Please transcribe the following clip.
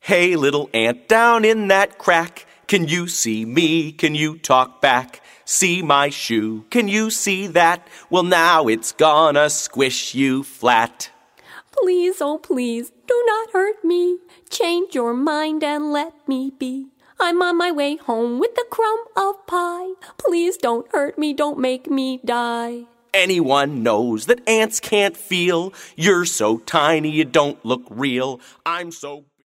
Hey, little ant down in that crack, can you see me? Can you talk back? See my shoe? Can you see that? Well, now it's gonna squish you flat. Please, oh please, do not hurt me. Change your mind and let me be. I'm on my way home with a crumb of pie. Please don't hurt me, don't make me die. Anyone knows that ants can't feel. You're so tiny you don't look real. I'm so